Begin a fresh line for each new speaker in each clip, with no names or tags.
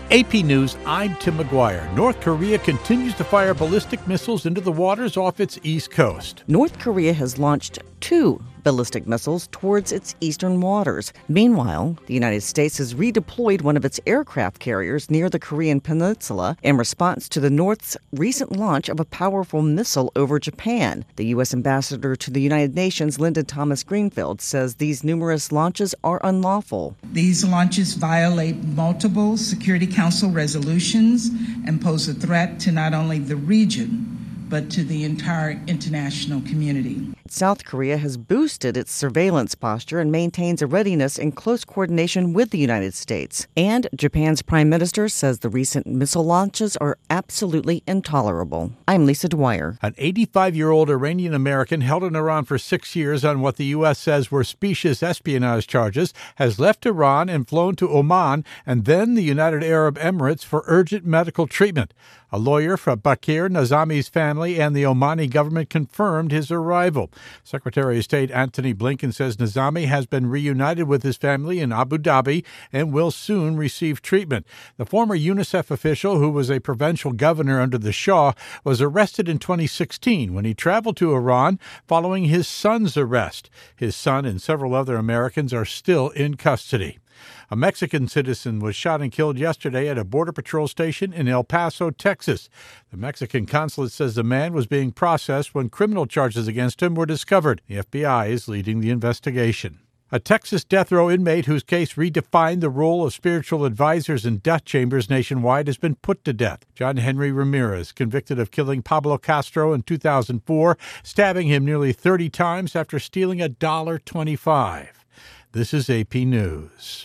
AP News, I'm Tim McGuire. North Korea continues to fire ballistic missiles into the waters off its east coast.
North Korea has launched 2 ballistic missiles towards its eastern waters. Meanwhile, the United States has redeployed one of its aircraft carriers near the Korean peninsula in response to the North's recent launch of a powerful missile over Japan. The U.S. ambassador to the United Nations, Linda Thomas-Greenfield, says these numerous launches are unlawful.
These launches violate multiple Security Council resolutions and pose a threat to not only the region, but to the entire international community.
South Korea has boosted its surveillance posture and maintains a readiness in close coordination with the United States. And Japan's prime minister says the recent missile launches are absolutely intolerable. I'm Lisa Dwyer.
An 85-year-old Iranian American held in Iran for 6 years on what the U.S. says were specious espionage charges has left Iran and flown to Oman and then the United Arab Emirates for urgent medical treatment. A lawyer for Bakir Nazami's family and the Omani government confirmed his arrival. Secretary of State Antony Blinken says Nazami has been reunited with his family in Abu Dhabi and will soon receive treatment. The former UNICEF official, who was a provincial governor under the Shah, was arrested in 2016 when he traveled to Iran following his son's arrest. His son and several other Americans are still in custody. A Mexican citizen was shot and killed yesterday at a Border Patrol station in El Paso, Texas. The Mexican consulate says the man was being processed when criminal charges against him were discovered. The FBI is leading the investigation. A Texas death row inmate whose case redefined the role of spiritual advisors in death chambers nationwide has been put to death. John Henry Ramirez, convicted of killing Pablo Castro in 2004, stabbing him nearly 30 times after stealing $1.25. This is AP News.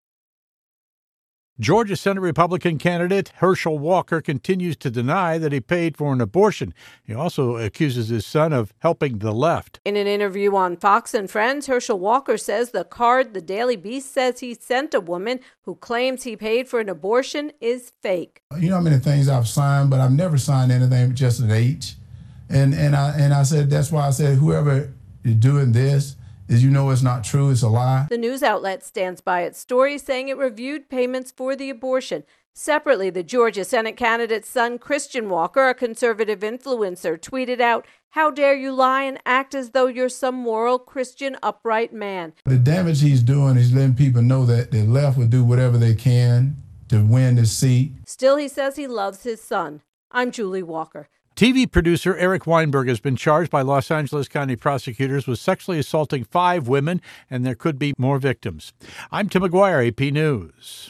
Georgia Senate Republican candidate Herschel Walker continues to deny that he paid for an abortion. He also accuses his son of helping the left.
In an interview on Fox and Friends, Herschel Walker says the card the Daily Beast says he sent a woman who claims he paid for an abortion is fake.
You know how many things I've signed, but I've never signed anything with just an H. And I said, that's why I said, whoever is doing this, is it's not true, it's a lie.
The news outlet stands by its story, saying it reviewed payments for the abortion. Separately, the Georgia Senate candidate's son, Christian Walker, a conservative influencer, tweeted out, "How dare you lie and act as though you're some moral, Christian, upright man."
The damage he's doing is letting people know that the left will do whatever they can to win the seat.
Still, he says he loves his son. I'm Julie Walker.
TV producer Eric Weinberg has been charged by Los Angeles County prosecutors with sexually assaulting 5 women, and there could be more victims. I'm Tim McGuire, AP News.